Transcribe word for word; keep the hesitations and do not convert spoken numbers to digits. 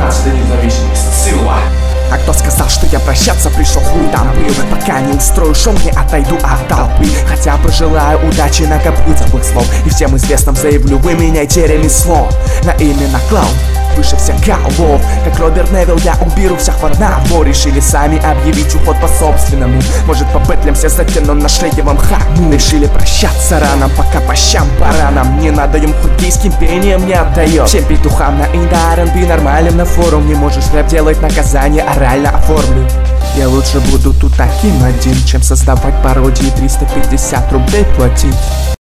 пятнадцатый день независимости. Сила. А кто сказал, что я прощаться пришел, хуй там был? Пока не устрою шоу, не отойду от толпы. Хотя пожелаю удачи, накоплю теплых слов. И всем известным заявлю, вы меняйте ремесло на имя клоун, выше всех голов. Как Роберт Невилл, я уберу всех в одного. Решили сами объявить уход по собственному. Может, по петлям все затяну на шее вам хану. Решили прощаться рано, пока по щам пора. Нам не надо им хоть гейским пением не отдает. Всем петухам на инда ар энд би нормальным на форум. Не можешь рэп делать, наказание орально оформлю. Я лучше буду тут таким один, чем создавать пародии, триста пятьдесят рублей платить.